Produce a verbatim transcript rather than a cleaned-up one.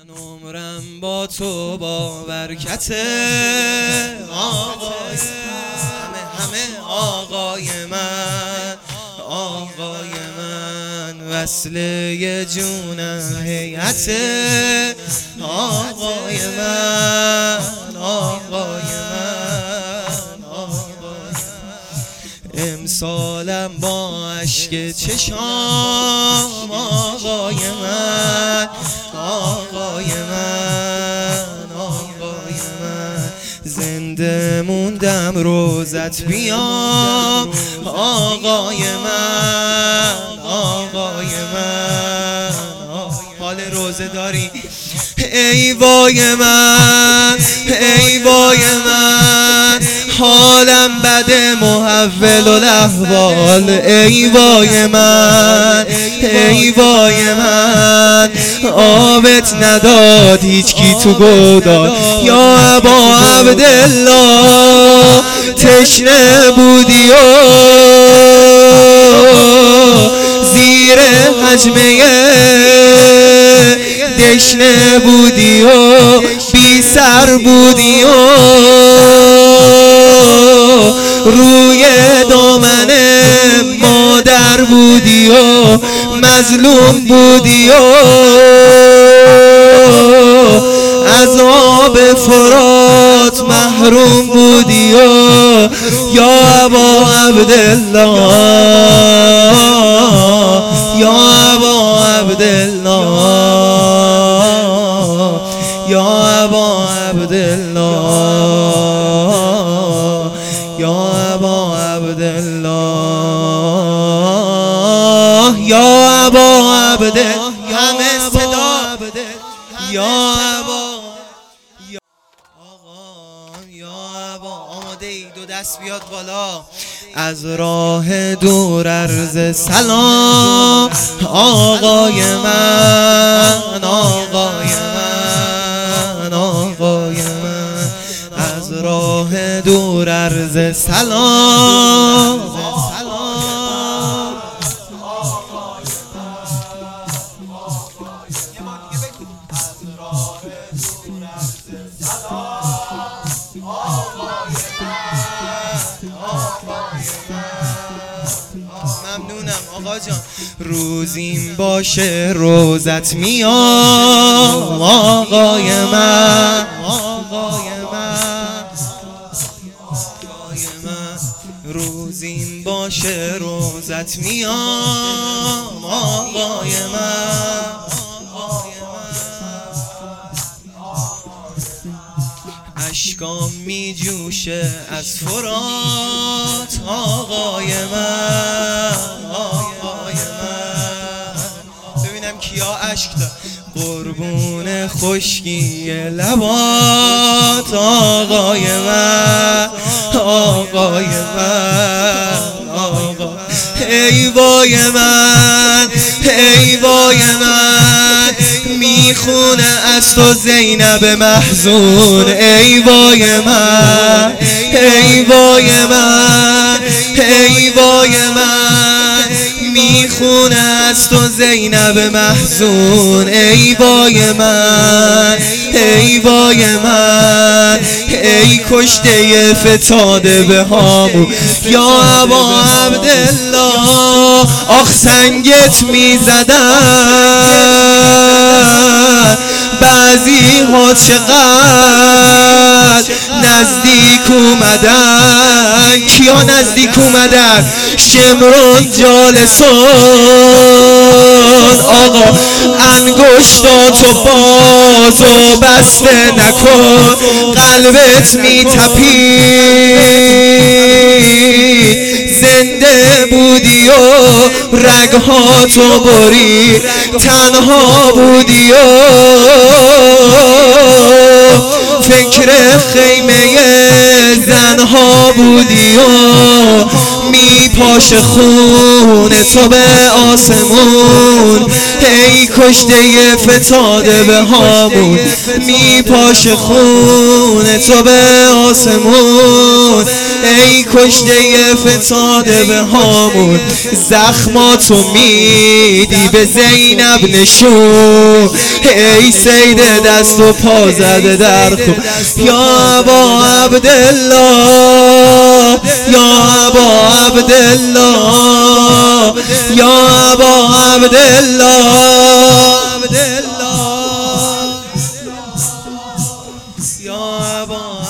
من عمرم با تو با برکت آقای همه همه آقای من آقای من وصله جونم هیئت آقای من آقای من آقای من امسالم با اشک چشام آقای من آقای من آقای من زنده موندم روزت بیام آقای من آقای من حال روزه داری ای وای من ای وای من حالم بده محول الاحوال ای وای من ای وای من آبت نداد هیچ کی تو گودال یا ابا عبدالله تشنه بودی و زیر حجمه دشنه بودی و بی سر بودی و روی دامن مادر بودی و مظلوم بودی و از آب فرات محروم بودی و یا ابا عبدالله یا ابا عبدالله یا ابا عبدالله یا ابا عبدالله یا ابا عبدالله همه صدا یا ابا آقا یا ابا آماده ای دو دست بیاد بالا از راه دور عرض سلام آقای من آقای من آقای من از راه دور عرض سلام ممنونم آقا جان روزیم باشه روزت میام آقای من آقای من آقای من روزیم باشه روزت میام آقای من اشکام می جوشه از فرات آقای من آقای من ببینم کیا اشک دار قربون خشکی لبات آقای من آقای من آقا ای وای من ای وای من میخونه از تو زینب محزون ای وای من ای وای من ای وای من میخونه از تو زینب محزون ای وای من ای وای من ای کشته فتاده به هامون یا ابا عبدالله آخ سنگت میزدن بعضی ها چقدر نزدیک اومدن کیا نزدیک اومدن شمرون جالسون آقا انگشتاتو باز و بسته نکن قلبت میتپید زنده بودی و رگهاتو بری تنها بودی و فکر خیمه زنها بودی و می پاش خون تو به آسمون ای کشته فتاده به هامون می پاش خون تو به آسمون ای کشته فساد به هامون، زخماتو میدی به زینب نشون. ای سید دست و پا زده در خون، یا ابا عبدالله، یا ابا عبدالله، یا ابا عبدالله، یا ابا